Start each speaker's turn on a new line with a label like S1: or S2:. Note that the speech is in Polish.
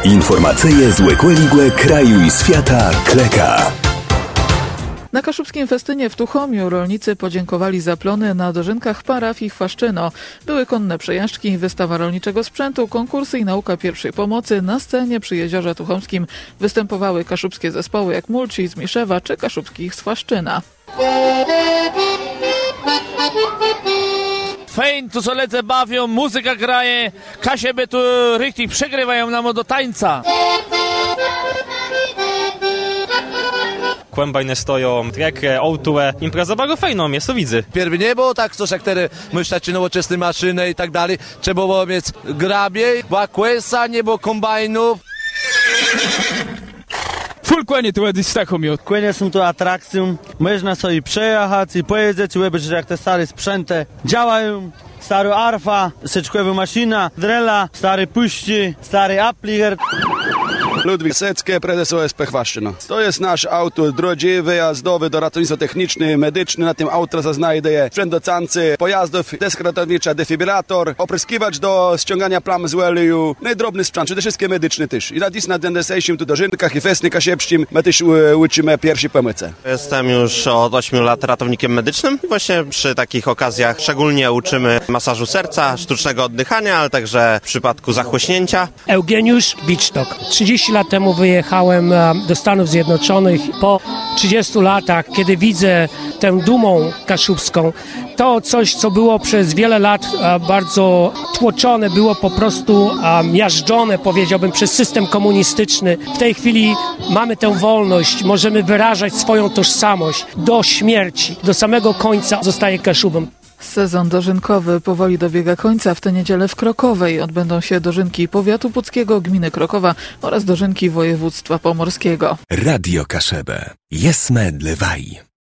S1: Informacyje z Łekłe kraju i świata Kleka.
S2: Na kaszubskim festynie w Tuchomiu rolnicy podziękowali za plony na dożynkach parafii Chwaszczyno. Były konne przejażdżki, wystawa rolniczego sprzętu, konkursy i nauka pierwszej pomocy. Na scenie przy Jeziorze Tuchomskim występowały kaszubskie zespoły jak Mulci z Miszewa czy kaszubskich z Chwaszczyna.
S3: Fejn, tu co ledze bawią, muzyka graje, kasieby tu richtig przegrywają nam do tańca.
S4: Kłębajne stoją, trekę, ołtułę. Impreza bardzo fajną, jest to widzę.
S5: Pierwy nie było tak, coś jak teraz myśleć nowoczesne maszyny i tak dalej. Trzeba było mieć grabie, była kłesa, nie było kombajnów.
S6: Full kłenie tu jest taką miód.
S7: Kłenie są tu atrakcją, można sobie przejechać i pojeździć, ujeżdżać jak te stare sprzęty działają. Stary arfa, syczkowa maszyna, drela, stary puści, stary apliger.
S8: Ludwik Secki, prezes OSP Chwaszczyna. To jest nasz auto drogi wyjazdowy do ratownictwa technicznego, medyczny. Na tym auto znajdzie sprzęt do cancy pojazdów, deska ratownicza, defibrylator, opryskiwacz do ściągania plam z oleju, no i drobny sprzęt, przede wszystkim medyczny też. I na dziś na DNS-ie tu do Rzynkach i Festny Kasiepszczym my też uczymy pierwszej pomocy.
S9: Jestem już od 8 lat ratownikiem medycznym i właśnie przy takich okazjach szczególnie uczymy masażu serca, sztucznego oddychania, ale także w przypadku zachłyśnięcia.
S10: Eugeniusz Bicztok. 30 lat temu wyjechałem do Stanów Zjednoczonych. Po 30 latach, kiedy widzę tę dumą kaszubską, to coś, co było przez wiele lat bardzo tłoczone, było po prostu miażdżone, powiedziałbym, przez system komunistyczny. W tej chwili mamy tę wolność, możemy wyrażać swoją tożsamość do śmierci, do samego końca zostaje Kaszubem.
S2: Sezon dożynkowy powoli dobiega końca. W tę niedzielę w Krokowej odbędą się dożynki powiatu puckiego, gminy Krokowa oraz dożynki województwa pomorskiego.
S1: Radio Kaszebę. Jesme dlewaj.